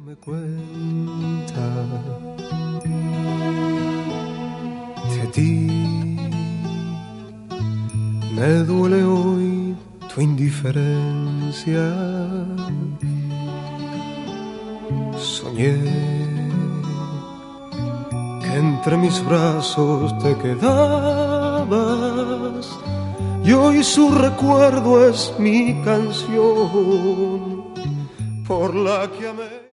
me cuenta de ti. Me duele hoy tu indiferencia. Soñé que entre mis brazos te quedabas y hoy su recuerdo es mi canción por la que amé.